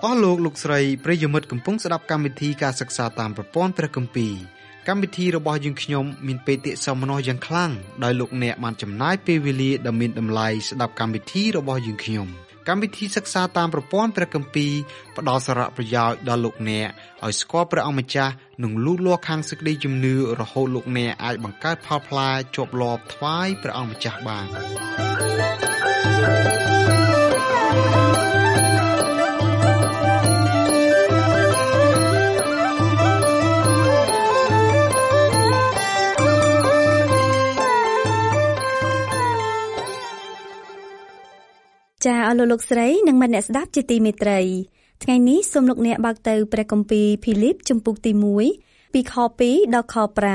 អស់លោកស្រីប្រិយមិត្តកំពុងស្ដាប់កម្មវិធីការសិក្សាតាមប្រព័ន្ធព្រះគម្ពីរកម្មវិធីរបស់យើងខ្ញុំមានបេតិសោមនស្សយ៉ាងខ្លាំងដោយលោកអ្នកបានចំណាយពេលវេលាដ៏មានតម្លៃស្ដាប់កម្មវិធីរបស់យើងខ្ញុំកម្មវិធីសិក្សាតាមប្រព័ន្ធព្រះគម្ពីរផ្ដល់សារៈប្រយោជន៍ដល់លោកអ្នកឲ្យស្គាល់ព្រះអង្គម្ចាស់និងលូតលាស់ខាងសេចក្តីជំនឿរហូតលោកអ្នកអាចបង្កើតផលផ្លែជាប់លាប់ថ្វាយព្រះអង្គម្ចាស់បានចាអស់លោកស្រីនិងមិត្តអ្នកស្ដាប់ជាទីមេត្រីថ្ងៃនេះសូមលោកអ្នកបើកទៅព្រះគម្ពីរភីលីបជំពូកទី1ពីខ2ដល់ខ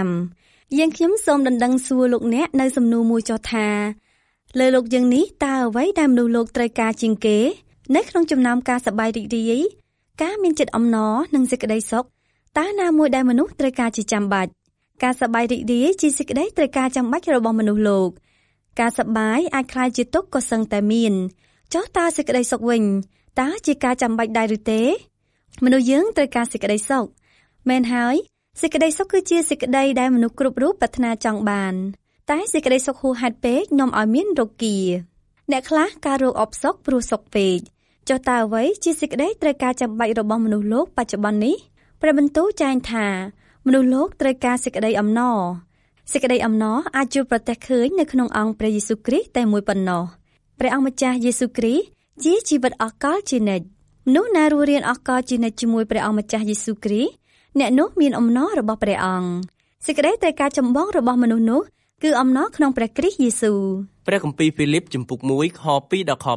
5យើងខ្ញុំសូមដណ្ដឹងសួរលោកអ្នកនៅសំណួរមួយចុះថាលើលោកយើងនេះតើអ្វីដែលមនុស្សលោកត្រូវការជាងគេនៅក្នុងចំណោមការសប្បាយរីករាយការមានចិត្តអំណរនិងសេចក្តីសុខតើណាមួយដែលមនុស្សត្រូវការជាចាំបាច់ការសប្បាយរីករាយជាសេចក្តីត្រូវការចាំបាច់របស់មនុស្សលោកការសប្បាយអាចคล้ายជាទុក្ខក៏សឹងតែមានចុះតើសេចក្តីសុខវិញតើជាការចាំបាច់ដែរឬទេមនុស្សយើងត្រូវការសេចក្តីសុខមែនហើយសេចក្តីសុខគឺជាសេចក្តីដែលមនុស្សគ្រប់រូបប្រាថ្នាចង់បានតែសេចក្តីសុខហួសហេតុពេកនាំឲ្យមានរោគាអ្នកខ្លះការរោគអបសុខព្រោះសុខពេកចុះតើអ្វីជាសេចក្តីត្រូវការចាំបាច់របស់មនុស្សលោកបច្ចុប្បន្ននេះព្រះបន្ទូលចែងថាមនុស្សលោកត្រូវការសេចក្តីអំណរសេចក្តីអំណរអាចជួបប្រទះឃើញនៅក្នុងអង្គព្រះយេស៊ូវគ្រីស្ទតែមួយប៉ុណ្ណោះព្រះអង្គម្ចាស់យេស៊ូវគ្រីស្ទជាជីវិតអកលជានិច្ចមនុស្សណារស់រានអកលជានិច្ចជាមួយព្រះអង្គម្ចាស់យេស៊ូវគ្រីស្ទអ្នកនោះមានអំណររបស់ព្រះអង្គសេចក្តីត្រូវការចម្បងរបស់មនុស្សនោះគឺអំណរក្នុងព្រះគ្រីស្ទយេស៊ូវព្រះគម្ពីរហ្វីលីបជំពូក1ខ2ដល់ខ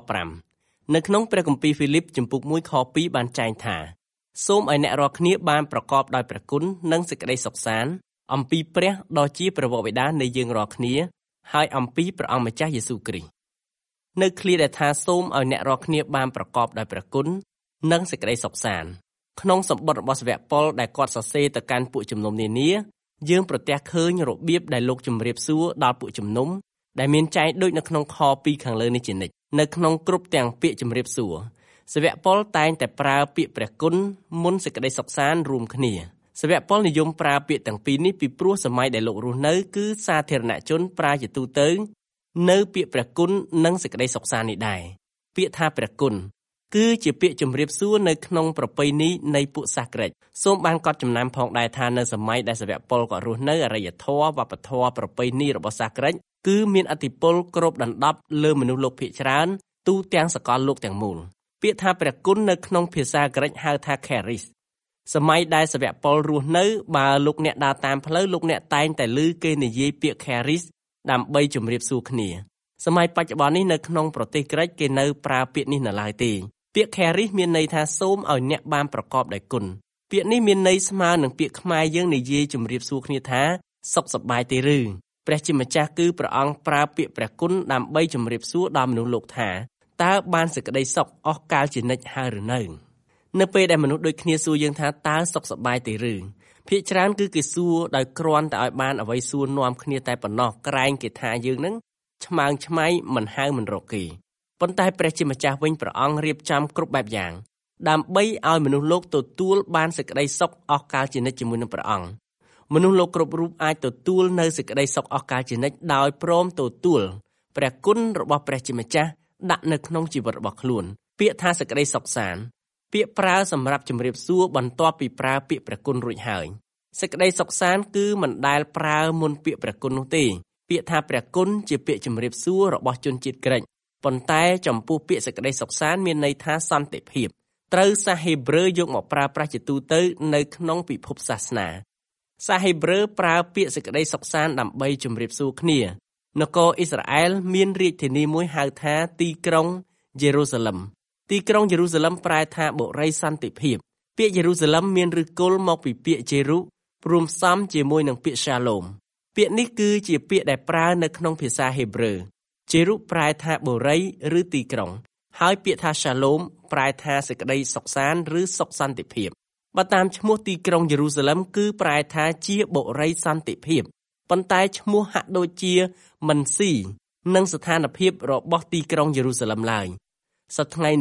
5នៅក្នុងព្រះគម្ពីរហ្វីលីបជំពូក1ខ2បានចែងថាសូមឲ្យអ្នករាល់គ្នាបានប្រកបដោយព្រះគុណនិងសេចក្តីសុខសាន្តអំពីព្រះដ៏ជាព្រះវរបិតានៃយើងរាល់គ្នាហើយអំពីព្រះអង្គម្ចាស់យេស៊ូវគ្រីស្ទនៅឃ្លាដែលថាសូមឲ្យអ្នករាល់គ្នាបានប្រកបដោយព្រះគុណនិងសេចក្តីសុខសាន្តក្នុងសម្បត្តិរបស់សាវកប៉ុលដែលគាត់សរសេរទៅកាន់ពួកជំនុំនានាយើងប្រទះឃើញរបៀបដែលលោកជម្រាបសួរដល់ពួកជំនុំដែលមានចែងដូចនៅក្នុងខ2ខាងលើនេះជានិច្ចនៅក្នុងគ្រប់ទាំងពាក្យជម្រាបសួរសាវកប៉ុលតែងតែប្រើពាក្យព្រះគុណមុនសេចក្តីសុខសាន្តរួមគ្នាសាវកប៉ុលនិយមប្រើពាក្យទាំងពីរនេះពីព្រោះសម័យដែលលោករស់នៅគឺសាធារណជនប្រើជាទូទៅនៅពាក្យព្រះគុណនិងសេចក្តីសុខសាន្តនេះដែរពាក្យថាព្រះគុណគឺជាពាក្យជម្រាបសួរនៅក្នុងប្រពៃណីនៃពួកសាសក្រិចសូមបានកត់ចំណាំផងដែរថានៅសម័យដែលសាវកប៉ុលក៏រស់នៅអរិយធម៌វប្បធម៌ប្រពៃណីរបស់សាសក្រិចគឺមានឥទ្ធិពលគ្របដណ្ដប់លើមនុស្សលោកភាគច្រើនទូទាំងសកលលោកទាំងមូលពាក្យថាព្រះគុណនៅក្នុងភាសាក្រិចហៅថា charis សម័យដែលសាវកប៉ុលរស់នៅបើលោកអ្នកដើរតាមផ្លូវលោកអ្នកតែងតែឮគេនិយាយពាក្យ charis ដើម្បីជម្រាបសួរគ្នាសម័យបច្ចុប្បន្ននេះនៅក្នុងប្រទេសក្រិចគេនៅប្រើពាក្យនេះនៅឡើយទេពាក្យ charis មានន័យថាសូមឲ្យអ្នកបានប្រកបដោយគុណពាក្យនេះមានន័យស្មើនឹងពាក្យខ្មែរយើងនិយាយជម្រាបសួរគ្នាថាសុខសប្បាយទេឬព្រះជាម្ចាស់គឺព្រះអង្គប្រើពាក្យព្រះគុណដើម្បីជម្រាបសួរដល់មនុស្សលោកថាតើបានសេចក្តីសុខអស់កលជានិច្ចហើយឬនៅពេលដែលមនុស្សដូចគ្នាសួរយើងថាតើសុខសប្បាយទេឬភាគច្រើនគឺគេសួរដោយគ្រាន់តែឲ្យបានអ្វីសួរនាំគ្នាតែប៉ុណ្ណោះក្រែងគេថាយើងនឹងឆ្មើងឆ្មៃមិនហៅមិនរកគេប៉ុន្តែព្រះជាម្ចាស់វិញព្រះអង្គរៀបចំគ្រប់បែបយ៉ាងដើម្បីឲ្យមនុស្សលោកទទួលបានសេចក្តីសុខអស់កលជានិច្ចជាមួយនឹងព្រះអង្គមនុស្សលោកគ្រប់រូបអាចទទួលនៅសេចក្តីសុខអស់កលជានិច្ចដោយព្រមទទួលព្រះគុណរបស់ព្រះជាម្ចាស់ដាក់នៅក្នុងជីវិតរបស់ខ្លួនពាក្យថាសេចក្តីសុខសាន្តពាក្យប្រើសម្រាប់ជម្រាបសួរបន្ទាប់ពីប្រើពាក្យព្រះគុណរួចហើយសេចក្តីសុខសាន្តគឺមិនដែលប្រើមុនពាក្យព្រះគុណនោះទេពាក្យថាព្រះគុណជាពាក្យជម្រាបសួររបស់ជនជាតិក្រិចប៉ុន្តែចំពោះពាក្យសេចក្តីសុខសាន្តមានន័យថាសន្តិភាពត្រូវសាសហេប្រឺយកមកប្រើប្រាស់ជាទូទៅនៅក្នុងពិភពសាសនាសាសហេប្រឺប្រើពាក្យសេចក្តីសុខសាន្តដើម្បីជម្រាបសួរគ្នានគរអ៊ីស្រាអែលមានរាជធានីមួយហៅថាទីក្រុងយេរូសាឡឹមទីក្រុងយេរូសាឡឹមប្រែថាបុរីសន្តិភាពពាក្យយេរូសាឡឹមមានឫសគល់មកពីពាក្យជេរុរួមផ្សំជាមួយនឹងពាក្យសាឡូមពាក្យនេះគឺជាពាក្យដែលប្រើនៅក្នុងភាសាហេប្រឺជេរុប្រែថាបុរីឬទីក្រុងហើយពាក្យថាសាឡូមប្រែថាសេចក្តីសុខសាន្តឬសុខសន្តិភាពបើតាមឈ្មោះទីក្រុងយេរូសាឡឹមគឺប្រែថាជាបុរីសន្តិភាពប៉ុន្តែឈ្មោះហាក់ដូចជាមិនស៊ីនឹងស្ថានភាពរបស់ទីក្រុងយេរូសាឡឹមឡើយសប្តាហ៍ថ្ងៃនេះ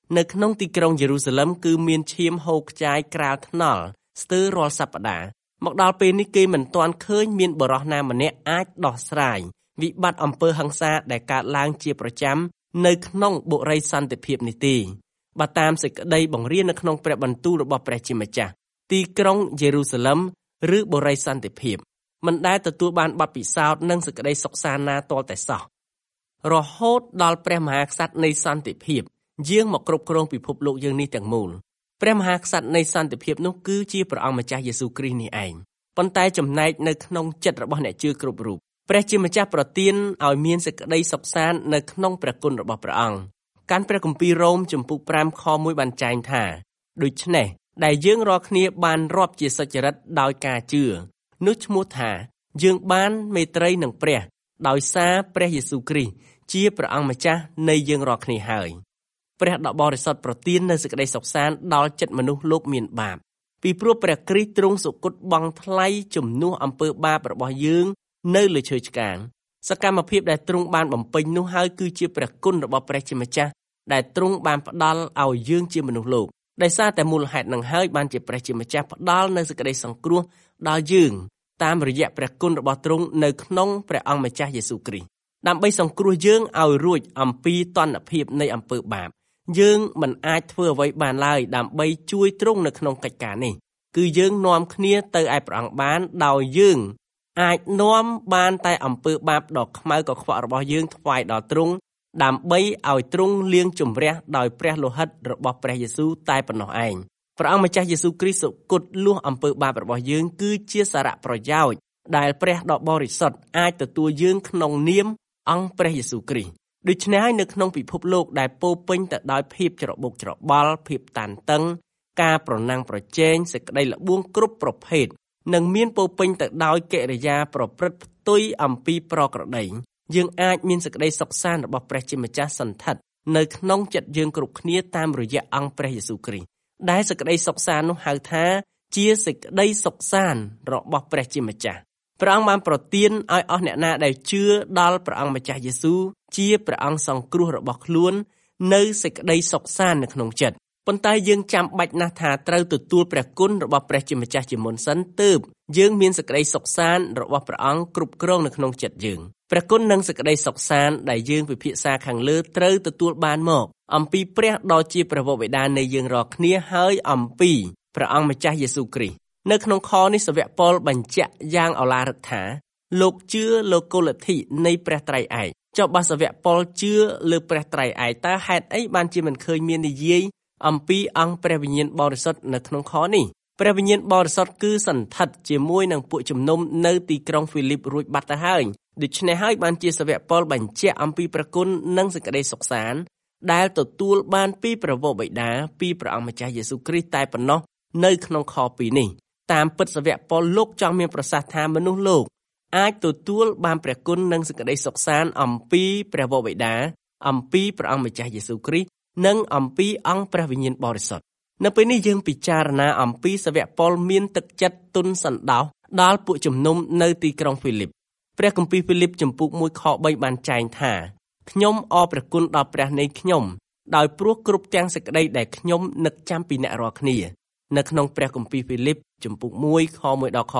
នៅក្នុងទីក្រុងយេរូសាឡឹមគឺមានឈាមហូរខ្ចាយក្រាលថ្នល់ស្ទើររាល់សប្តាហ៍មកដល់ពេលនេះគេមិនទាន់ឃើញមានបុរសណាម្នាក់អាចដោះស្រាយវិបត្តិអំពើហិង្សាដែលកើតឡើងជាប្រចាំនៅក្នុងបុរីសន្តិភាពនេះទេបើតាមសេចក្តីបង្រៀននៅក្នុងព្រះបន្ទូលរបស់ព្រះជាម្ចាស់ទីក្រុងយេរូសាឡឹមឬបុរីសន្តិភាពមិនដែលទទួលបានបទពិសោធន៍និងសេចក្តីសុខសាន្តណាទាល់តែសោះរហូតដល់ព្រះមហាក្សត្រនៃសន្តិភាពយាងមកគ្រប់គ្រងពិភពលោកយើងនេះទាំងមូលព្រះមហាក្សត្រនៃសន្តិភាពនោះគឺជាព្រះអង្គម្ចាស់យេស៊ូវគ្រីស្ទនេះឯងប៉ុន្តែចំណែកនៅក្នុងចិត្តរបស់អ្នកជឿគ្រប់រូបព្រះជាម្ចាស់ប្រទានឲ្យមានសេចក្តីសុខសាន្តនៅក្នុងព្រះគុណរបស់ព្រះអង្គកាន់ព្រះគម្ពីររ៉ូមជំពូក5ខ1បានចែងថាដូច្នេះដែលយើងរាល់គ្នាបានរាប់ជាសុចរិតដោយការជឿនោះឈ្មោះថាយើងបានមេត្រីនឹងព្រះដោយសារព្រះយេស៊ូវគ្រីស្ទជាព្រះអង្គម្ចាស់នៃយើងរាល់គ្នាហើយព្រះដ៏បរិសុទ្ធប្រទាននូវសេចក្តីសុខសាន្តដល់ចិត្តមនុស្សលោកមានបាបពីព្រោះព្រះគ្រីស្ទទ្រង់សុគតបង់ថ្លៃជំនួសអំពើបាបរបស់យើងនៅលើឈើឆ្កាងសកម្មភាពដែលទ្រង់បានបំពេញនោះហើយគឺជាព្រះគុណរបស់ព្រះជាម្ចាស់ដែលទ្រង់បានផ្ដល់ឲ្យយើងជាមនុស្សលោកដោយសារតែមូលហេតុនឹងហើយបានជាព្រះជាម្ចាស់ផ្ដល់នូវសេចក្តីសង្គ្រោះដល់យើងតាមរយៈព្រះគុណរបស់ទ្រង់នៅក្នុងព្រះអង្គម្ចាស់យេស៊ូវគ្រីស្ទដើម្បីសង្គ្រោះយើងឲ្យរួចអំពីទណ្ឌភាពនៃអំពើបាបយើងមិនអាចធ្វើអ្វីបានឡើយដើម្បីជួយទ្រង់នៅក្នុងកិច្ចការនេះគឺយើងនាំគ្នាទៅឯព្រះអង្គបានដោយយើងអាចនាំបានតែអំពើបាបដ៏ខ្មៅកខ្វក់របស់យើងថ្វាយដល់ទ្រង់ដើម្បីឲ្យទ្រង់លាងជម្រះដោយព្រះលោហិតរបស់ព្រះយេស៊ូវតែប៉ុណ្ណោះឯងព្រះអង្គម្ចាស់យេស៊ូវគ្រីស្ទសុគតលួសអំពើបាបរបស់យើងគឺជាសារៈប្រយោជន៍ដែលព្រះដ៏បរិសុទ្ធអាចទទួលយើងក្នុងនាមអង្គព្រះយេស៊ូវគ្រីស្ទដូច្នេះហើយនៅក្នុងពិភពលោកដែលពោរពេញទៅដោយភាពច្របូកច្របល់ភាពតានតឹងការប្រណាំងប្រជែងសេចក្តីល្បួងគ្រប់ប្រភេទនិងមានពោរពេញទៅដោយកិរិយាប្រព្រឹត្តផ្ទុយអំពីប្រក្រតីយើងអាចមានសេចក្តីសុខសាន្តរបស់ព្រះជាម្ចាស់សន្ធិដ្ឋនៅក្នុងចិត្តយើងគ្រប់គ្នាតាមរយៈអង្គព្រះយេស៊ូវគ្រីស្ទដែលសេចក្តីសុខសាន្តនោះហៅថាជាសេចក្តីសុខសាន្តរបស់ព្រះជាម្ចាស់ព្រះអង្គបានប្រទានឲ្យអស់អ្នកណាដែលជឿដល់ព្រះអង្គម្ចាស់យេស៊ូវជាព្រះអង្គសង្គ្រោះរបស់ខ្លួននៅសេចក្តីសុខសាន្តនៅក្នុងចិត្តប៉ុន្តែយើងចាំបាច់ណាស់ថាត្រូវទទួលព្រះគុណរបស់ព្រះជាម្ចាស់ជាមុនសិនទើបយើងមានសេចក្តីសុខសាន្តរបស់ព្រះអង្គគ្រប់គ្រងនៅក្នុងចិត្តយើងព្រះគុណនិងសេចក្តីសុខសាន្តដែលយើងពិភាក្សាខាងលើត្រូវទទួលបានមកអំពីព្រះដ៏ជាព្រះវរបិតានៃយើងរាល់គ្នាហើយអំពីព្រះអង្គម្ចាស់យេស៊ូវគ្រីស្ទនៅក្នុងខនេះសាវកប៉ុលបញ្ជាក់យ៉ាងឱឡារិកថាលោកជឿលើគោលលទ្ធិនៃព្រះត្រៃឯកចុះបើសាវកប៉ុលជឿលើព្រះត្រៃឯកតើហេតុអីបានជាមិនឃើញមាននិយាយអំពីអង្គព្រះវិញ្ញាណបរិសុទ្ធនៅក្នុងខនេះព្រះវិញ្ញាណបរិសុទ្ធគឺសន្ធិដ្ឋជាមួយនឹងពួកជំនុំនៅទីក្រុងហ្វីលីបរួចបាត់ទៅហើយដូច្នេះហើយបានជាសាវកប៉ុលបញ្ជាក់អំពីព្រះគុណនិងសេចក្តីសុខសាន្តដែលទទួលបានពីព្រះវរបិតាពីព្រះអង្គម្ចាស់យេស៊ូវគ្រីស្ទតែប៉ុណ្ណោះនៅក្នុងខ2នេះតាមពិតសាវកប៉ុលលោកចង់មានប្រសាសន៍ថាមនុស្សលោកអាចទទួលបានព្រះគុណនិងសេចក្តីសុខសាន្តអំពីព្រះវរបិតាអំពីព្រះអង្គម្ចាស់យេស៊ូវគ្រីស្ទនិងអំពីអង្គព្រះវិញ្ញាណបរិសុទ្ធនៅពេលនេះយើងពិចារណាអំពីសាវកប៉ុលមានទឹកចិត្តទុនសណ្ដោសដល់ពួកជំនុំនៅទីក្រុងហ្វីលីបព្រះគម្ពីរហ្វីលីបជំពូក1ខ3បានចែងថាខ្ញុំអរព្រះគុណដល់ព្រះនៃខ្ញុំដោយព្រោះគ្រប់ទាំងសេចក្តីដែលខ្ញុំនឹកចាំពីអ្នករាល់គ្នានៅក្នុងព្រះគម្ពីរហ្វីលីបជំពូក1ខ1ដល់ខ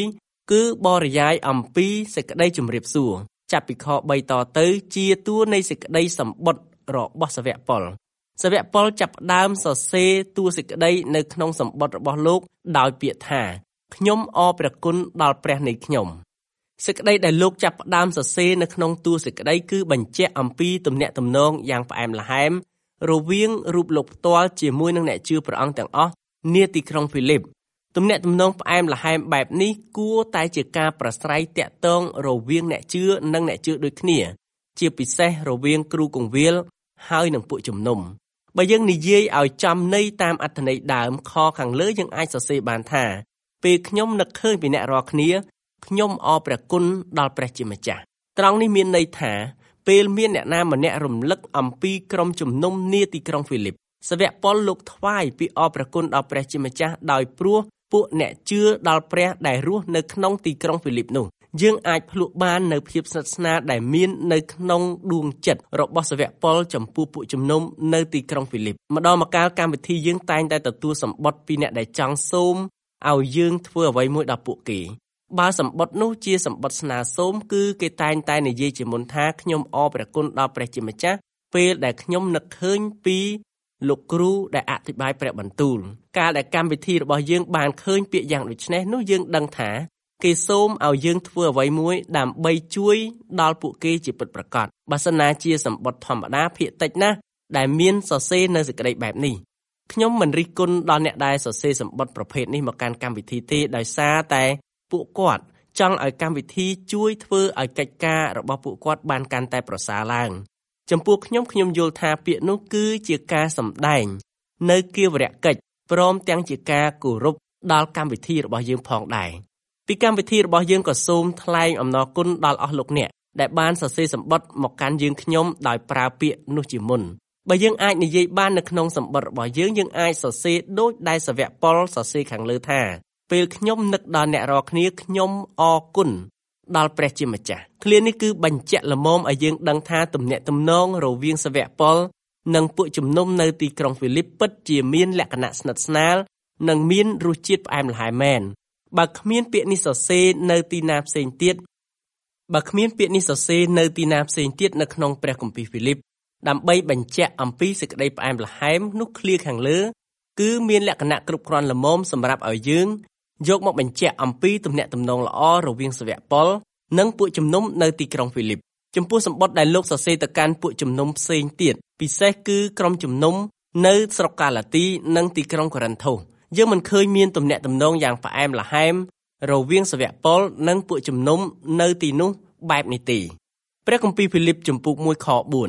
2គឺបរិយាយអំពីសេចក្តីជំរាបសួរចាប់ពីខ3តទៅជាតួនៃសេចក្តីសម្បត្តិរបស់សាវកប៉ុលសាវកប៉ុលចាប់ផ្ដើមសរសេរតួសេចក្តីនៅក្នុងសម្បត្តិរបស់លោកដោយពាក្យថាខ្ញុំអរព្រះគុណដល់ព្រះនៃខ្ញុំសេចក្តីដែលលោកចាប់ផ្ដើមសរសេរនៅក្នុងតួសេចក្តីគឺបញ្ជាក់អំពីទំនាក់ទំនងយ៉ាងផ្អែមល្ហែមរវាងរូបលោកផ្ទាល់ជាមួយនឹងអ្នកជឿព្រះអង្គទាំងអស់នាទីក្រុងហ្វីលីបទំនាក់ទំនងផ្អែមល្ហែមបែបនេះគួរតែជាការប្រស្រ័យតាក់ទងរវាងអ្នកជឿនិងអ្នកជឿដូចគ្នាជាពិសេសរវាងគ្រូគង្វាលហើយនិងពួកជំនុំបើយើងនិយាយឲ្យចំន័យតាមអត្ថន័យដើមខខាងលើយើងអាចសរសេរបានថាពេលខ្ញុំនឹកឃើញពីអ្នករាល់គ្នាខ្ញុំអរព្រះគុណដល់ព្រះជាម្ចាស់ត្រង់នេះមានន័យថាពេលមានអ្នកណាម្នាក់រំលឹកអំពីក្រុមជំនុំនាទីក្រុងហ្វីលីបសាវកប៉ុលលោកថ្វាយពីអរព្រះគុណដល់ព្រះជាម្ចាស់ដោយព្រោះពួកអ្នកជឿដល់ព្រះដែលរស់នៅក្នុងទីក្រុងហ្វីលីបនោះយើងអាចភ្លក់បាននៅភាពស្និទ្ធស្នាលដែលមាននៅក្នុងដួងចិត្តរបស់សាវកប៉ុលចំពោះពួកជំនុំនៅទីក្រុងហ្វីលីបម្ដងម្កាលកម្មវិធីយើងតែងតែទទួលសម្បត្តិពីអ្នកដែលចង់សូមឲ្យយើងធ្វើអ្វីមួយដល់ពួកគេបើសម្បត្តិនោះជាសម្បត្តិស្នើសូមគឺគេតែងតែនិយាយជាមុនថាខ្ញុំអរព្រះគុណដល់ព្រះជាម្ចាស់ពេលដែលខ្ញុំនឹកឃើញពីលោកគ្រូដែលអធិប្បាយព្រះបន្ទូលកាលដែលកម្មវិធីរបស់យើងបានឃើញពាក្យយ៉ាងដូចនេះនោះយើងដឹងថាគេសូមឲ្យយើងធ្វើអ្វីមួយដើម្បីជួយដល់ពួកគេជាពិតប្រាកដបើសិនណាជាសម្បត្តិធម្មតាភាគតិចណាស់ដែលមានសរសេរនៅសេចក្តីបែបនេះខ្ញុំមិនរិះគន់ដល់អ្នកដែលសរសេរសម្បត្តិប្រភេទនេះមកកាន់កម្មវិធីទេដោយសារតែពួកគាត់ចង់ឲ្យកម្មវិធីជួយធ្វើឲ្យកិច្ចការរបស់ពួកគាត់បានកាន់តែប្រសើរឡើងចំពោះខ្ញុំយល់ថាពាក្យនោះគឺជាការសម្ដែងនៅគាវរកិច្ចព្រមទាំងជាការគោរពដល់កម្មវិធីរបស់យើងផងដែរពីកម្មវិធីរបស់យើងក៏សូមថ្លែងអំណរគុណដល់អស់លោកអ្នកដែលបានសរសេរសម្បត្តិមកកាន់យើងខ្ញុំដោយប្រើពាក្យនោះជាមុនបើយើងអាចនិយាយបាននៅក្នុងសម្បត្តិរបស់យើងអាចសរសេរដូចដែលសាវកប៉ុលសរសេរខាងលើថាពេលខ្ញុំនឹកដល់អ្នករាល់គ្នាខ្ញុំអរគុណដល់ព្រះជាម្ចាស់ឃ្លានេះគឺបញ្ជាក់ល្មមឲ្យយើងដឹងថាទំនាក់ទំនងរវាងសាវកប៉ុលនិងពួកជំនុំនៅទីក្រុងហ្វីលីបពិតជាមានលក្ខណៈស្និទ្ធស្នាលនិងមានរសជាតិផ្អែមល្ហែមមែនបើគ្មានពាក្យនេះសរសេរនៅទីណាផ្សេងទៀតនៅក្នុងព្រះគម្ពីរហ្វីលីបដើម្បីបញ្ជាក់អំពីសេចក្តីផ្អែមល្ហែមនោះឃ្លាខាងលើគឺមានលក្ខណៈគ្រប់គ្រាន់ល្មមសម្រាប់ឲ្យយើងយកមកបញ្ជាក់អំពីទំនាក់ទំនងល្អរវាងសាវកប៉ុលនិងពួកជំនុំនៅទីក្រុងហ្វីលីបចំពោះសម្បត្តិដែលលោកសរសេរទៅកាន់ពួកជំនុំផ្សេងទៀតពិសេសគឺក្រុមជំនុំនៅស្រុកកាឡាទីនិងទីក្រុងកូរិនថូសយើងមិនឃើញមានទំនាក់ទំនងយ៉ាងផ្អែមល្ហែមរវាងសាវកប៉ុលនិងពួកជំនុំនៅទីនោះបែបនេះទេព្រះគម្ពីរហ្វីលីបជំពូក 1 ខ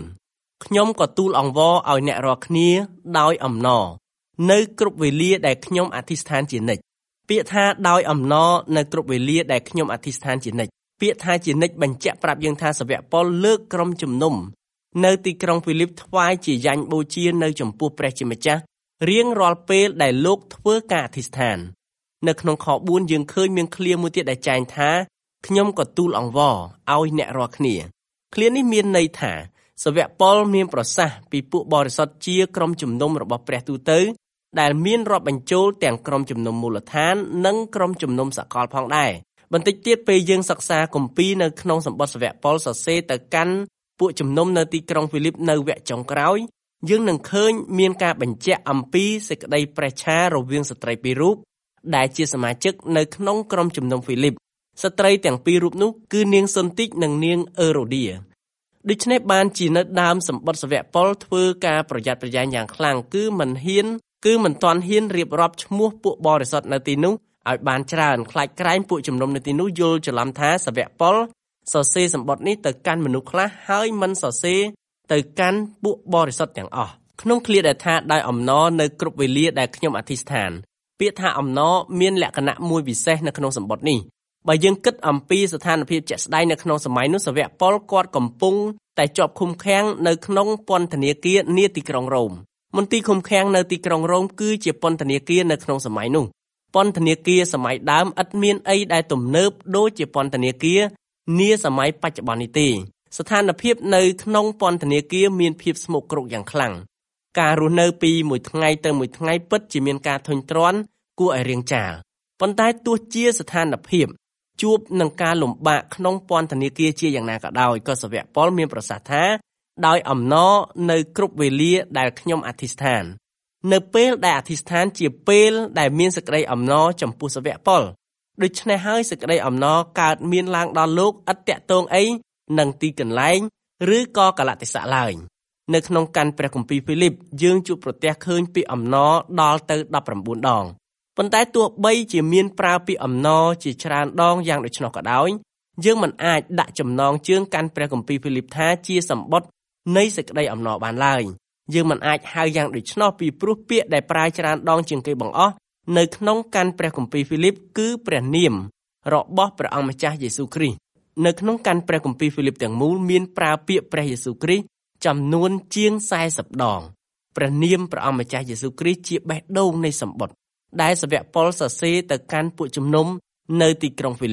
4 ខ្ញុំក៏ទូលអង្វរឲ្យអ្នករាល់គ្នាដោយអំណរនៅគ្រប់វេលាដែលខ្ញុំអធិស្ឋានជានិច្ចពាក្យថាដោយអំណរនៅគ្រប់វេលាដែលខ្ញុំអធិស្ឋានជានិច្ចពាក្យថាជានិច្ចបញ្ជាក់ប្រាប់យើងថាសាវកប៉ុលលើកក្រុមជំនុំនៅទីក្រុងហ្វីលីបថ្វាយជាយ៉ាញ់បូជានៅចំពោះព្រះជាម្ចាស់រៀងរាល់ពេលដែលលោកធ្វើការអធិស្ឋាននៅក្នុងខ 4 យើងឃើញមានឃ្លាមួយទៀតដែលចែងថាខ្ញុំក៏ទូលអង្វរឲ្យអ្នករាល់គ្នាឃ្លានេះមានន័យថាសាវកប៉ុលមានប្រសាសន៍ពីពួកបរិសុទ្ធជាក្រុមជំនុំរបស់ព្រះទូទៅដែលមានរាប់បញ្ចូលទាំងក្រុមជំនុំមូលដ្ឋាននិងក្រុមជំនុំសកលផងដែរបន្តិចទៀតពេលយើងសិក្សាគម្ពីរនៅក្នុងសម្បត្តិសាវកប៉ុលសរសេរទៅកាន់ពួកជំនុំនៅទីក្រុងហ្វីលីបនៅវគ្គចុងក្រោយយើងនឹងឃើញមានការបញ្ជាក់អំពីសេចក្តីប្រេះឆារវាងស្ត្រីពីររូបដែលជាសមាជិកនៅក្នុងក្រុមជំនុំហ្វីលីបស្ត្រីទាំងពីររូបនោះគឺនាងសុនទីកនិងនាងអឺរ៉ូឌីដូច្នេះបានជានៅដើមសម្បត្តិសាវកប៉ុលធ្វើការប្រយ័ត្នប្រយែងយ៉ាងខ្លាំងគឺមិនទាន់ហ៊ានរៀបរាប់ឈ្មោះពួកបរិសុទ្ធនៅទីនោះឲ្យបានច្រើនខ្លាចក្រែងពួកជំនុំនៅទីនោះយល់ច្រឡំថាសាវកប៉ុលសរសេរសម្បត្តិនេះទៅកាន់មនុស្សខ្លះហើយមិនសរសេរទៅកាន់ពួកបរិសុទ្ធទាំងអស់ក្នុងឃ្លាដែលថាដោយអំណរនៅគ្រប់វេលាដែលខ្ញុំអធិស្ឋានពាក្យថាអំណរមានលក្ខណៈមួយពិសេសនៅក្នុងសម្បត្តិនេះបើយើងគិតអំពីស្ថានភាពជាក់ស្ដែងនៅក្នុងសម័យនោះសាវកប៉ុលគាត់កំពុងតែជាប់ឃុំឃាំងនៅក្នុងពន្ធនាគារនាទីក្រុងរ៉ូមមន្ទីរឃុំឃាំងនៅទីក្រុងរ៉ូមគឺជាពន្ធនាគារនៅក្នុងសម័យនោះពន្ធនាគារសម័យដើមឥតមានអីដែលទំនើបដូចជាពន្ធនាគារនាសម័យបច្ចុប្បន្ននេះទេស្ថានភាពនៅក្នុងពន្ធនាគារមានភាពស្មុគគ្រោកយ៉ាងខ្លាំងការរស់នៅពីមួយថ្ងៃទៅមួយថ្ងៃពិតជាមានការធុញទ្រាន់គួរឲ្យរាងចាលប៉ុន្តែទោះជាស្ថានភាពជួបនឹងការលំបាកក្នុងពន្ធនាគារជាយ៉ាងណាក៏ដោយក៏សាវកប៉ុលមានប្រសាសន៍ថាដោយអំណរនៅគ្រប់វេលាដែលខ្ញុំអធិស្ឋាននៅពេលដែលអធិស្ឋានជាពេលដែលមានសេចក្តីអំណរចំពោះសាវកប៉ុលដូច្នេះហើយសេចក្តីអំណរកើតមានឡើងដល់លោកឥតតាក់ទងអីនឹងទីកន្លែងឬក៏កលៈទេសៈឡើយនៅក្នុងកាន់ព្រះគម្ពីរហ្វីលីបយើងជួបប្រទះឃើញពាក្យអំណរដល់ទៅ19ដងប៉ុន្តែទោះបីជាមានប្រើពាក្យអំណរជាច្រើនដងយ៉ាងដូច្នោះក៏ដោយយើងមិនអាចដាក់ចំណងជើងកាន់ព្រះគម្ពីរហ្វីលីបថាជាសម្បត្តិនៃសេចក្តីអំណរបានឡើយយើងមិនអាចហៅយ៉ាងដូច្នោះពីព្រោះពាក្យដែលប្រើច្រើនដងជាងគេបង្អស់នៅក្នុងកាន់ព្រះគម្ពីរហ្វីលីបគឺព្រះនាមរបស់ព្រះអង្គម្ចាស់យេស៊ូវគ្រីស្ទនៅក្នុងកាន់ព្រះគម្ពីរហ្វីលីបទាំងមូលមានប្រើពាក្យព្រះយេស៊ូវគ្រីស្ទចំនួនជាង40ដងព្រះនាមព្រះអង្គម្ចាស់យេស៊ូវគ្រីស្ទជាបេះដូងនៃសម្បត្តិដែលសាវកប៉ុលសរសេរទៅកាន់ពួកជំនុំនៅទីក្រុងហ្វីលីប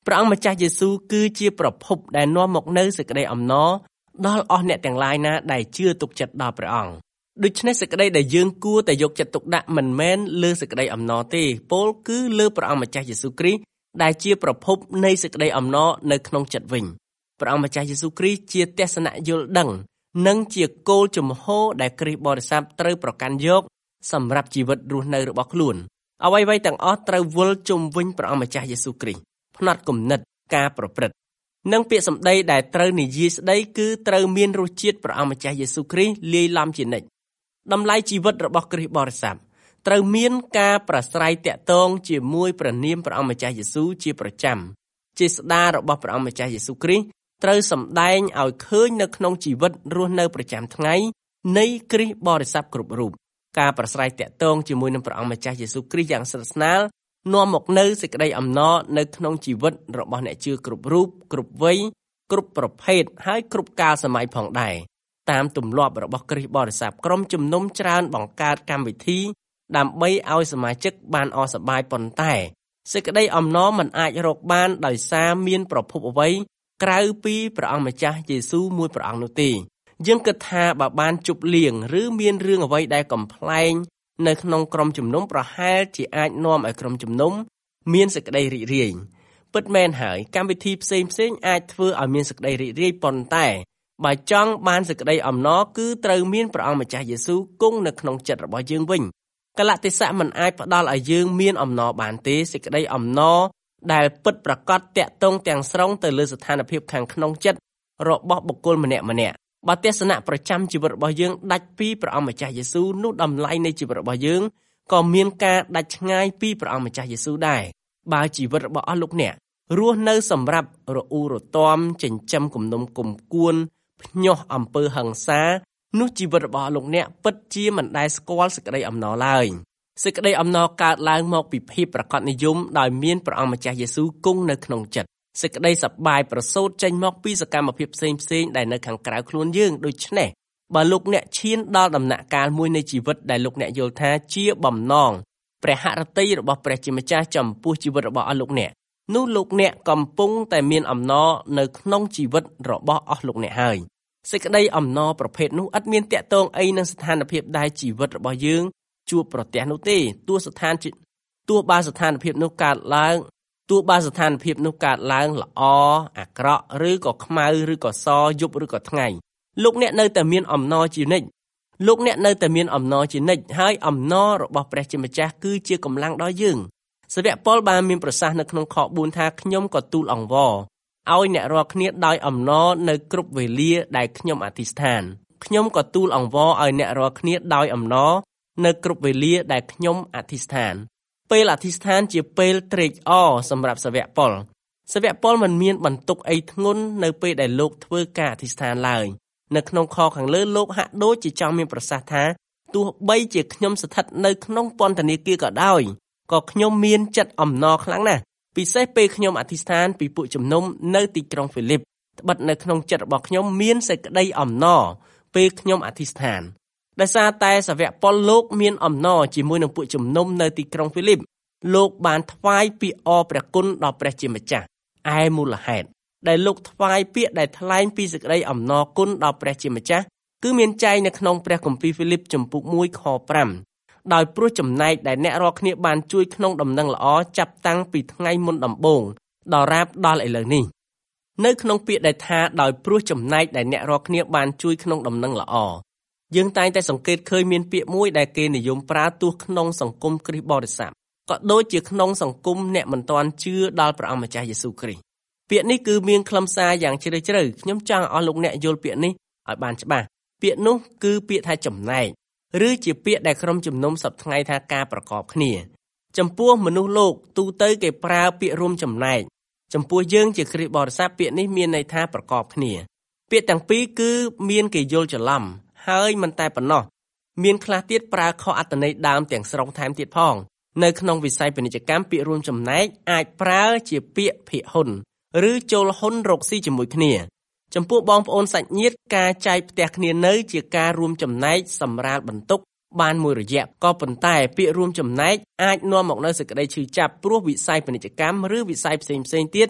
ព្រះអង្គម្ចាស់យេស៊ូវគឺជាប្រភពដែលនាំមកនូវសេចក្តីអំណរដល់អស់អ្នកទាំងឡាយណាដែលជឿទុកចិត្តដល់ព្រះអង្គដូច្នេះសេចក្តីដែលយើងគួរតែយកចិត្តទុកដាក់មិនមែនលើសេចក្តីអំណរទេពោលគឺលើព្រះអង្គម្ចាស់យេស៊ូវគ្រីស្ទដែលជាប្រភពនៃសេចក្តីអំណរនៅក្នុងចិត្តវិញព្រះអង្គម្ចាស់យេស៊ូវគ្រីស្ទជាទស្សនៈយល់ដឹងនិងជាគោលជំហរដែលគ្រីស្ទបរិស័ទត្រូវប្រកាន់យកសម្រាប់ជីវិតរស់នៅរបស់ខ្លួនអ្វីៗទាំងអស់ត្រូវវិលជុំវិញព្រះអង្គម្ចាស់យេស៊ូវគ្រីស្ទផ្នត់គំនិតការប្រព្រឹត្តនិងពាក្យសម្ដីដែលត្រូវនិយាយស្ដីគឺត្រូវមានរសជាតិព្រះអង្គម្ចាស់យេស៊ូវគ្រីស្ទលាយឡំជានិច្ចតម្លៃជីវិតរបស់គ្រីស្ទបរិស័ទត្រូវមានការប្រស្រ័យតាក់ទងជាមួយព្រះនាមព្រះអង្គម្ចាស់យេស៊ូវជាប្រចាំជាស្ដាររបស់ព្រះអង្គម្ចាស់យេស៊ូវគ្រីស្ទត្រូវសម្ដែងឲ្យឃើញនៅក្នុងជីវិតរស់នៅប្រចាំថ្ងៃនៃគ្រីស្ទបរិស័ទគ្រប់រូបការប្រស្រ័យតាក់ទងជាមួយនឹងព្រះអង្គម្ចាស់យេស៊ូវគ្រីស្ទយ៉ាងស្និទ្ធស្នាលនាំមកនូវសេចក្តីអំណរនៅក្នុងជីវិតរបស់អ្នកជឿគ្រប់រូបគ្រប់វ័យគ្រប់ប្រភេទហើយគ្រប់កាលសម័យផងដែរតាមទម្លាប់របស់គ្រីស្ទបរិស័ទក្រុមជំនុំច្រើនបង្កើតកម្មវិធីដើម្បីឲ្យសមាជិកបានអសប្បាយប៉ុន្តែសេចក្តីអំណរមិនអាចរកបានដោយសារមានប្រភពអ្វីក្រៅពីព្រះអង្គម្ចាស់យេស៊ូវមួយព្រះអង្គនោះទេយើងគិតថាបើបានជប់លៀងឬមានរឿងអ្វីដែលកំប្លែងនៅក្នុងក្រុមជំនុំប្រហែលជាអាចនាំឲ្យក្រុមជំនុំមានសេចក្តីរីករាយពិតមែនហើយកម្មវិធីផ្សេងអាចធ្វើឲ្យមានសេចក្តីរីករាយប៉ុន្តែបើចង់បានសេចក្តីអំណរគឺត្រូវមានព្រះអង្គម្ចាស់យេស៊ូវគង់នៅក្នុងចិត្តរបស់យើងវិញកលតិសៈមិនអាចផ្ដល់ឲ្យយើងមានអំណរបានទេសេចក្តីអំណរដែលពិតប្រាកដតាក់ទងទាំងស្រុងទៅលើស្ថានភាពខាងក្នុងចិត្តរបស់បុគ្គលម្នាក់បើទស្សនៈប្រចាំជីវិតរបស់យើងដាច់ពីព្រះអង្គម្ចាស់យេស៊ូវនោះតម្លៃនៃជីវិតរបស់យើងក៏មានការដាច់ឆ្ងាយពីព្រះអង្គម្ចាស់យេស៊ូវដែរបើជីវិតរបស់អស់លោកអ្នករស់នៅសម្រាប់រអ៊ូរទាំចិញ្ចឹមគំនុំគុំគួនភ្ញាស់អំពើហិង្សានោះជីវិតរបស់លោកអ្នកពិតជាមិនដែលស្គាល់សេចក្តីអំណរឡើយសេចក្តីអំណរកើតឡើងមកពីភាពប្រាកដនិយមដោយមានព្រះអង្គម្ចាស់យេស៊ូវគង់នៅក្នុងចិត្តសេចក្តីសប្បាយប្រសូតចេញមកពីសកម្មភាពផ្សេងដែលនៅខាងក្រៅខ្លួនយើងដូច្នេះបើលោកអ្នកឈានដល់ដំណាក់កាលមួយនៃជីវិតដែលលោកអ្នកយល់ថាជាបំណងព្រះហឫទ័យរបស់ព្រះជាម្ចាស់ចំពោះជីវិតរបស់អស់លោកអ្នកនោះលោកអ្នកកំពុងតែមានអំណរនៅក្នុងជីវិតរបស់អស់លោកអ្នកហើយសេចក្តីអំណរប្រភេទនោះឥតមានតាក់ទងអីនឹងស្ថានភាពដែលជីវិតរបស់យើងជួបប្រទះនោះទេទោះបើស្ថានភាពនោះកើតឡើងល្អអាក្រក់ឬក៏ខ្មៅឬក៏សយប់ឬក៏ថ្ងៃលោកអ្នកនៅតែមានអំណរជានិច្ចហើយអំណររបស់ព្រះជាម្ចាស់គឺជាកម្លាំងដល់យើងសាវកប៉ុលបានមានប្រសាសន៍នៅក្នុងខ4ថាខ្ញុំក៏ទូលអង្វរឲ្យអ្នករាល់គ្នាដោយអំណរនៅគ្រប់វេលាដែលខ្ញុំអធិស្ឋានខ្ញុំក៏ទូលអង្វរឲ្យអ្នករាល់គ្នាដោយអំណរនៅគ្រប់វេលាដែលខ្ញុំអធិស្ឋានពេលអធិស្ឋានជាពេលត្រេកអរសម្រាប់សាវកប៉ុលមិនមានបន្ទុកអីធ្ងន់នៅពេលដែលលោកធ្វើការអធិស្ឋានឡើយនៅក្នុងខខាងលើលោកហាក់ដូចជាចង់មានប្រសាសន៍ថាទោះបីជាខ្ញុំស្ថិតនៅក្នុងពន្ធនាគារក៏ដោយក៏ខ្ញុំមានចិត្តអំណរខ្លាំងណាស់ពិសេសពេលខ្ញុំអធិស្ឋានពីពួកជំនុំនៅទីក្រុងហ្វីលីបត្បិតនៅក្នុងចិត្តរបស់ខ្ញុំមានសេចក្តីអំណរពេលខ្ញុំអធិស្ឋានដោយសារតែសាវកប៉ុលលោកមានអំណរជាមួយនឹងពួកជំនុំនៅទីក្រុងហ្វីលីបលោកបានថ្វាយពាក្យអរព្រះគុណដល់ព្រះជាម្ចាស់ឯមូលហេតុដែលលោកថ្វាយពាក្យដែលថ្លែងពីសេចក្តីអំណរគុណដល់ព្រះជាម្ចាស់គឺមានចែងនៅក្នុងព្រះគម្ពីរហ្វីលីបជំពូក1ខ5ដោយព្រោះចំណែកដែលអ្នករាល់គ្នាបានជួយក្នុងដំណឹងល្អចាប់តាំងពីថ្ងៃមុនដំបូងដល់រាបដល់ឥឡូវនេះនៅក្នុងពាក្យដែលថាដោយព្រោះចំណែកដែលអ្នករាល់គ្នាបានជួយក្នុងដំណឹងល្អយើងតែងតែសង្កេតឃើញមានពាក្យមួយដែលគេនិយមប្រើទោះក្នុងសង្គមគ្រីស្ទបរិស័ទក៏ដូចជាក្នុងសង្គមអ្នកមិនទាន់ជឿដល់ព្រះអង្គម្ចាស់យេស៊ូវគ្រីស្ទពាក្យនេះគឺមានខ្លឹមសារយ៉ាងជ្រាលជ្រៅខ្ញុំចង់ឲ្យលោកអ្នកយល់ពាក្យនេះឲ្យបានច្បាស់ពាក្យនោះគឺពាក្យថាចំណែកឬជាពាក្យដែលក្រុមជំនុំសប្តាហ៍ថ្ងៃថាការប្រកបគ្នាចំពោះមនុស្សលោកទូទៅគេប្រើពាក្យរួមចំណែកចំពោះយើងជាគ្រីស្ទបរិស័ទពាក្យនេះមានន័យថាប្រកបគ្នាពាក្យទាំងពីរគឺមានគេយល់ច្រឡំហើយមិនតែប៉ុណ្ណោះមានខ្លះទៀតប្រើខុសអត្ថន័យដើមទាំងស្រុងថែមទៀតផងនៅក្នុងវិស័យពាណិជ្ជកម្មពាក្យរួមចំណែកអាចប្រើជាពាក្យភាគហ៊ុនឬចូលហ៊ុនរកស៊ីជាមួយគ្នាចំពោះបងប្អូនសាច់ញាតិការចែកផ្ទះគ្នានៅជាការរួមចំណែកសម្រាលបន្ទុកបានមួយរយៈក៏ប៉ុន្តែពាក្យរួមចំណែកអាចនាំមកនូវសេចក្តីឈឺចាប់ព្រោះវិស័យពាណិជ្ជកម្មឬវិស័យផ្សេងទៀត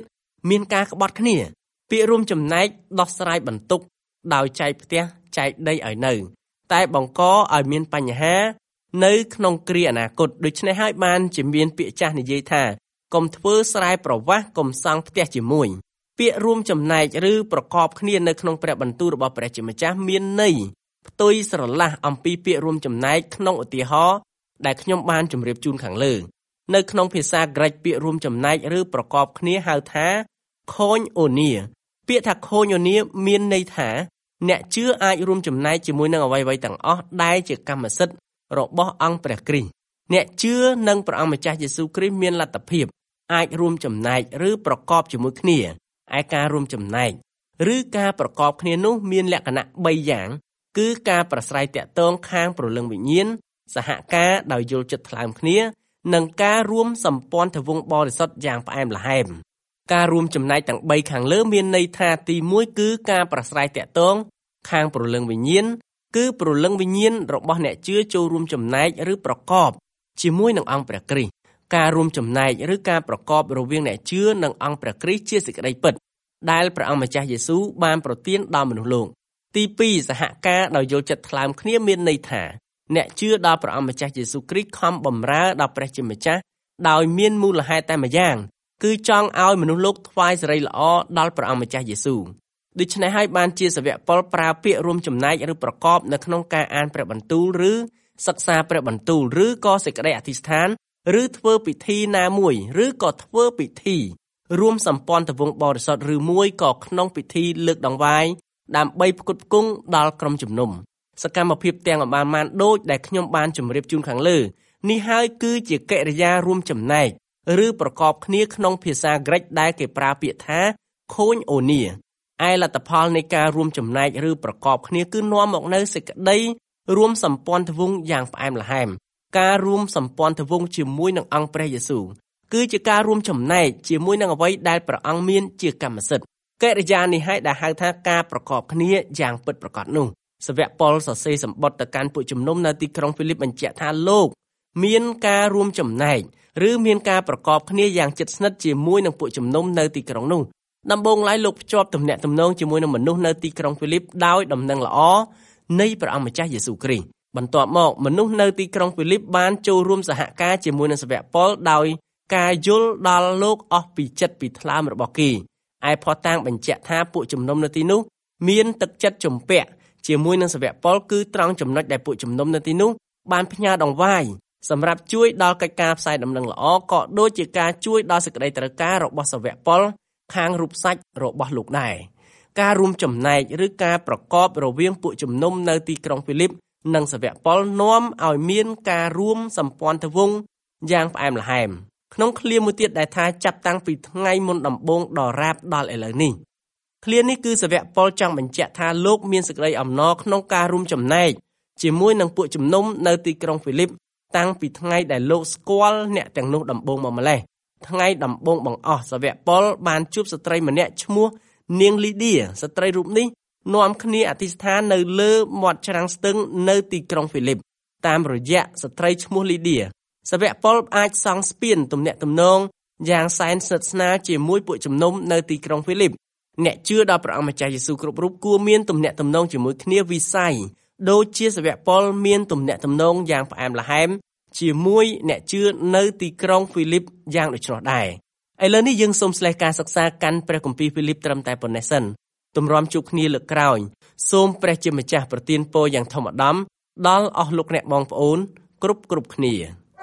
មានការក្បត់គ្នាពាក្យរួមចំណែកដោះស្រាយបន្ទុកដោយចែកផ្ទះចែកដីឲ្យនៅតែបង្កឲ្យមានបញ្ហានៅក្នុងគ្រាអនាគតដូច្នេះហើយបានជាមានពាក្យចាស់និយាយថាកុំធ្វើស្រែប្រវាស់កុំសង់ផ្ទះជាមួយពាក្យរួមចំណែកឬប្រកបគ្នានៅក្នុងព្រះបន្ទូលរបស់ព្រះជាម្ចាស់មានន័យផ្ទុយស្រឡះអំពីពាក្យរួមចំណែកក្នុងឧទាហរណ៍ដែលខ្ញុំបានជម្រាបជូនខាងលើនៅក្នុងភាសាក្រិកពាក្យរួមចំណែកឬប្រកបគ្នាហៅថាខូញអូនីពាក្យថាខូញអូនីមានន័យថាអ្នកជឿអាចរួមចំណែកជាមួយនឹងអ្វីៗទាំងអស់ដែលជាកម្មសិទ្ធិរបស់អង្គព្រះគ្រីស្ទអ្នកជឿនឹងព្រះអង្គម្ចាស់យេស៊ូវគ្រីស្ទមានលទ្ធភាពអាចរួមចំណែកឬប្រកបជាមួយគ្នាឯការរួមចំណែកឬការប្រកបគ្នានោះមានលក្ខណៈ3យ៉ាងគឺការប្រស្រ័យតាក់ទងខាងព្រលឹងវិញ្ញាណសហការដោយយល់ចិត្តថ្លើមគ្នានិងការរួមសម្ព័ន្ធវង្សបរិសុទ្ធយ៉ាងផ្អែមល្ហែមការរួមចំណែកទាំង3ខាងលើមានន័យថាទី1គឺការប្រស្រ័យតាក់ទងខាងព្រលឹងវិញ្ញាណគឺព្រលឹងវិញ្ញាណរបស់អ្នកជឿចូលរួមចំណែកឬប្រកបជាមួយនឹងអង្គព្រះគ្រីស្ទការរួមចំណែកឬការប្រកបរវាងអ្នកជឿនិងអង្គព្រះគ្រីស្ទជាសេចក្តីពិតដែលព្រះអង្គម្ចាស់យេស៊ូវបានប្រទានដល់មនុស្សលោកទី2សហការដោយយល់ចិត្តថ្លើមគ្នាមានន័យថាអ្នកជឿដល់ព្រះអង្គម្ចាស់យេស៊ូវគ្រីស្ទខំបម្រើដល់ព្រះជាម្ចាស់ដោយមានមូលហេតុតែម្យ៉ាងគឺចង់ឲ្យមនុស្សលោកថ្វាយសិរីល្អដល់ព្រះអង្គម្ចាស់យេស៊ូវដូច្នេះហើយបានជាសាវកប៉ុលប្រើពាក្យរួមចំណែកឬប្រកបនៅក្នុងការអានព្រះបន្ទូលឬសិក្សាព្រះបន្ទូលឬក៏សេចក្តីអធិស្ឋានឬធ្វើពិធីណាមួយឬក៏ធ្វើពិធីរួមសម្ព័ន្ធវង្សបរិសុទ្ធឬមួយក៏ក្នុងពិធីលើកដង្វាយដើម្បីផ្គត់ផ្គង់ដល់ក្រុមជំនុំសកម្មភាពទាំងអបានមានដូចដែលខ្ញុំបានជម្រាបជូនខាងលើនេះហើយគឺជាកិរិយារួមចំណែកឬប្រកបគ្នាក្នុងភាសាក្រិកដែលគេប្រើពាក្យថាខូញអូនីឯលទ្ធផលនៃការរួមចំណែកឬប្រកបគ្នាគឺនាំមកនូវសេចក្តីរួមសម្ព័ន្ធវង្សយ៉ាងផ្អែមល្ហែមការរួមសម្ព័ន្ធវង្សជាមួយនឹងអង្គព្រះយេស៊ូវគឺជាការរួមចំណែកជាមួយនឹងអ្វីដែលព្រះអង្គមានជាកម្មសិទ្ធិកិរិយានេះហើយដែលហៅថាការប្រកបគ្នាយ៉ាងពិតប្រាកដនោះសាវកប៉ុលសរសេរសម្បត្តិទៅកាន់ពួកជំនុំនៅទីក្រុងហ្វីលីបបញ្ជាក់ថាលោកមានការរួមចំណែកឬមានការប្រកបគ្នាយ៉ាងជិតស្និទ្ធជាមួយនឹងពួកជំនុំនៅទីក្រុងនោះដំបូងឡើយលោកភ្ជាប់ទំនាក់ទំនងជាមួយនឹងមនុស្សនៅទីក្រុងហ្វីលីបដោយដំណឹងល្អនៃព្រះអង្គម្ចាស់យេស៊ូវគ្រីស្ទបន្ទាប់មកមនុស្សនៅទីក្រុងហ្វីលីបបានចូលរួមសហការជាមួយនឹងសាវកប៉ុលដោយការយល់ដល់លោកអស់ពីចិត្តពីថ្លើមរបស់គេឯផតាំងបញ្ជាក់ថាពួកជំនុំនៅទីនោះមានទឹកចិត្តជំពាក់ជាមួយនឹងសាវកប៉ុលគឺត្រង់ចំណុចដែលពួកជំនុំនៅទីនោះបានផ្ញើដង្វាយសម្រាប់ជួយដល់កិច្ចការផ្សាយដំណឹងល្អក៏ដូចជាការជួយដល់សេចក្តីត្រូវការរបស់សាវកប៉ុលខាងរូបសាច់របស់លោកដែរការរួមចំណែកឬការប្រកបរវាងពួកជំនុំនៅទីក្រុងហ្វីលីបនិងសាវកប៉ុលនាំឲ្យមានការរួមសម្ព័ន្ធវង្សយ៉ាងផ្អែមល្ហែមក្នុងឃ្លាមួយទៀតដែលថាចាប់តាំងពីថ្ងៃមុនដំបូងដល់រាបដល់ឥឡូវនេះឃ្លានេះគឺសាវកប៉ុលចង់បញ្ជាក់ថាលោកមានសេចក្តីអំណរក្នុងការរួមចំណែកជាមួយនឹងពួកជំនុំនៅទីក្រុងហ្វីលីបតាំងពីថ្ងៃដែលលោកស្គាល់អ្នកទាំងនោះដំបូងមកម្លេះថ្ងៃដំបូងបង្អស់សាវកប៉ុលបានជួបស្ត្រីម្នាក់ឈ្មោះនាងលីឌាស្ត្រីរូបនេះនាំគ្នាអធិស្ឋាននៅលើមាត់ច្រាំងស្ទឹងនៅទីក្រុងហ្វីលីបតាមរយៈស្ត្រីឈ្មោះលីឌាសាវកប៉ុលអាចសង់ស្ពានទំនាក់ទំនងយ៉ាងសែនស្និទ្ធស្នាលជាមួយពួកជំនុំនៅទីក្រុងហ្វីលីបអ្នកជឿដល់ព្រះអង្គម្ចាស់យេស៊ូវគ្រប់រូបគួរមានទំនាក់ទំនងជាមួយគ្នាវិស័យដូចជាសាវកប៉ុលមានទំនាក់ទំនងយ៉ាងផ្អែមល្ហែមជាមួយអ្នកជឿនៅទីក្រុងហ្វីលីបយ៉ាងដូច្នោះដែរឥឡូវនេះយើងសូមស្លេះការសិក្សាកាន់ព្រះគម្ពីរហ្វីលីបត្រឹមតែប៉ុណ្ណេះសិនទម្រាំជួបគ្នាលើកក្រោយសូមព្រះជាម្ចាស់ប្រទានពរយ៉ាងធំឧត្តមដល់អស់លោកអ្នកបងប្អូនគ្រប់គ្នា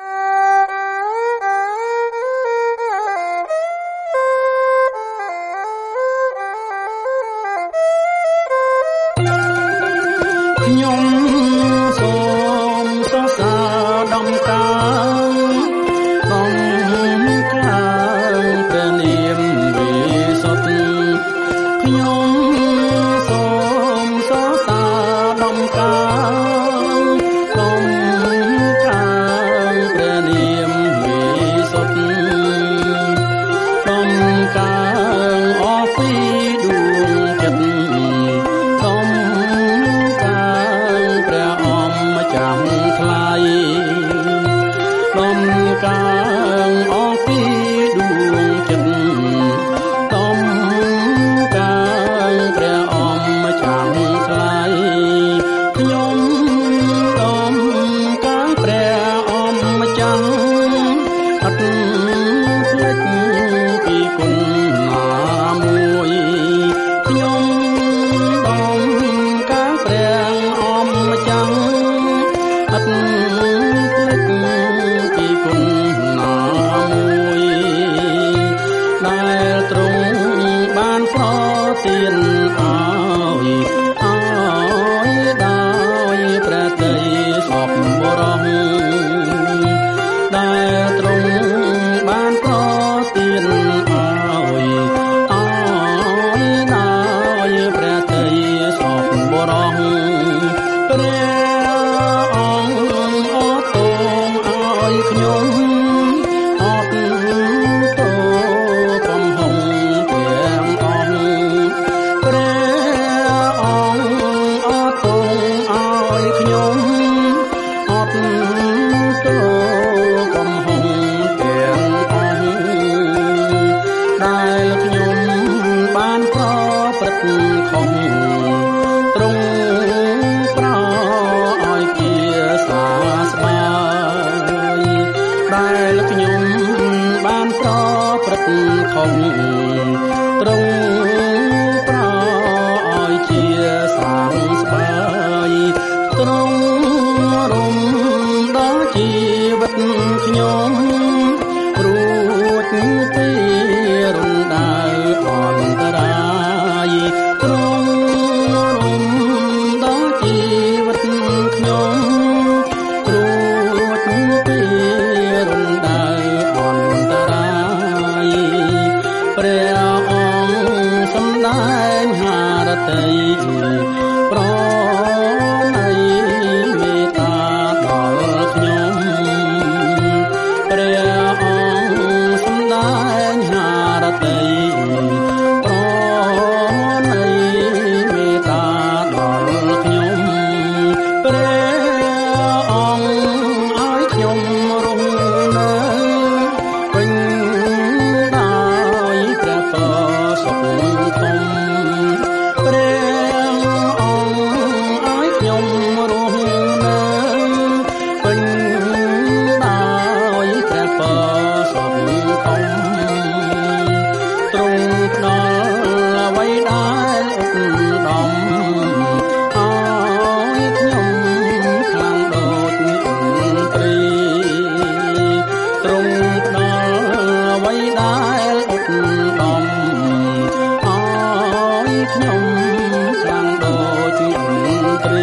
ខ្ញុំសូមសរសើរដំណើរក្នុងក្លាងព្រះនាមវិសុទ្ធខ្ញុំសូមសរសើរដំណើរក្នុងក្លាងព្រះនាមវិសុទ្ធដំកើងអស់ពីដួងចិត្តថ្លៃដំកើងអស់ពីដួងចិត្តដំពីគុណណាមួយដែលទ្រង់បានប្រទានឲ្យដោយព្រះតីសពបរោះដែលទ្រង់បានប្រទានឲ្យដោយព្រះតីសពបរោះព្រះអង្គអត់ទោងឲ្យខ្ញុំអត់ទោកំហុងទាំងអស់ព្រះអង្គអត់ទោងឲ្យខ្ញុំអត់ទោកំហុងទាំងអស់ដែលខ្ញុំបានប្រព្រឹត្តខុសទ្រង់ប្រោឲ្យជាសាស្បាយដែលខ្ញុំបានប្រព្រឹត្តខុសទ្រង់ប្រោឲ្យជាសាស្បាយទ្រង់រំដល់ជីវិតខ្ញុំរួចពីរំដៅអន្តរាយទ្រង់រំដល់ជីវិតខ្ញុំរួចពីរំដៅអន្តរាយព្រះអង្គសម្ដែងហារតីប្រណីមេត្តាដល់ខ្ញុំព្រះអង្គសម្ដែងហារតីប្រណីមេត្តាដល់ខ្ញុំព្រះអង្គឲ្យខ្ញុំរស់នៅពេញដោយព្រះពរសុខធំព្រះអង្គឲ្យខ្ញុំរស់នៅពេញដោយព្រះពរសុខធំទ្រង់ផ្ដល់អ្វីដែលឧត្តមឲ្យខ្ញុំខ្លាំងដូចឥន្ទ្រីទ្រង់ផ្ដល់អ្វីដែលឧត្តមឲ្យខ្ញុំខ្លាំងដូចឥន្ទ្រី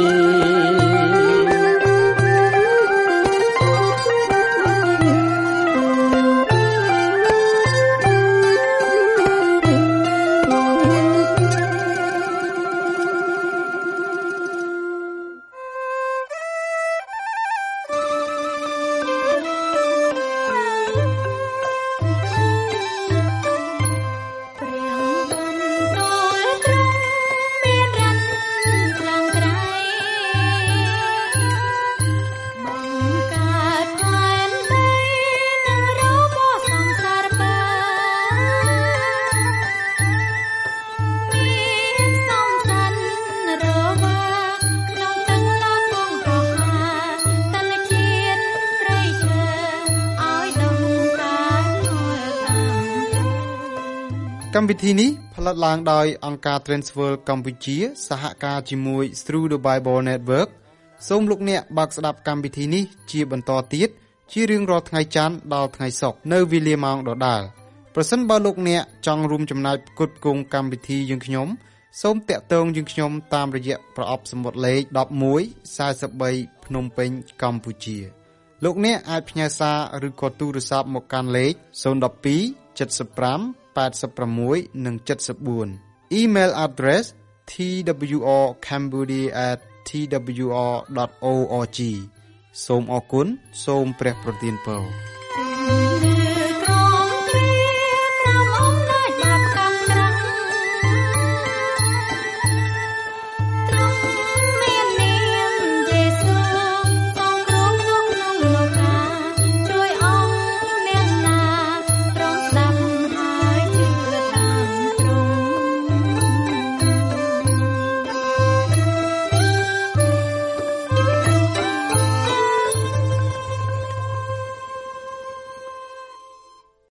កម្មវិធីនេះផលិតឡើងដោយអង្គការ Transworld កម្ពុជាសហការជាមួយ Through the Bible Network សូមលោកអ្នកបើកស្ដាប់កម្មវិធីនេះជាបន្តទៀតជារៀងរាល់ថ្ងៃច័ន្ទដល់ថ្ងៃសុក្រនៅវេលាម៉ោងដដែលប្រសិនបើលោកអ្នកចង់រួមចំណែកផ្គត់ផ្គង់កម្មវិធីយើងខ្ញុំសូមតាក់ទងយើងខ្ញុំតាមរយៈប្រអប់សំបុត្រលេខ1143ភ្នំពេញកម្ពុជាលោកអ្នកអាចផ្ញើសារឬក៏ទូរស័ព្ទមកកាន់លេខ012 75 86 និង 74 Email address twrcambodia@twr.org សូមអរគុណសូមព្រះប្រទានពរ